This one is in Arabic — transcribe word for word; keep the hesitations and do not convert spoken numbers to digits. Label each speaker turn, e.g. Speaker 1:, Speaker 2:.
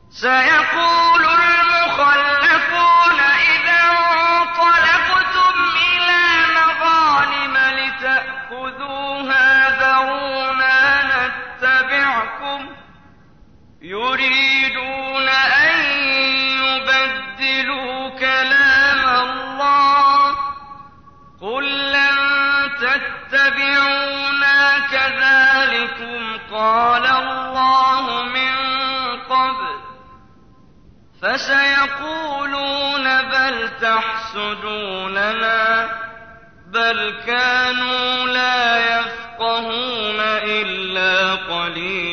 Speaker 1: سيقول المخلفون إذا انطلقتم إلى مغانم لتأخذوها ذرونا نتبعكم يريدون أن يبدلوا كلام الله قل لن تتبعونا كذلكم قال الله من قبل فسيقولون بل تحسدوننا بل كانوا لا يفقهون إلا قليلا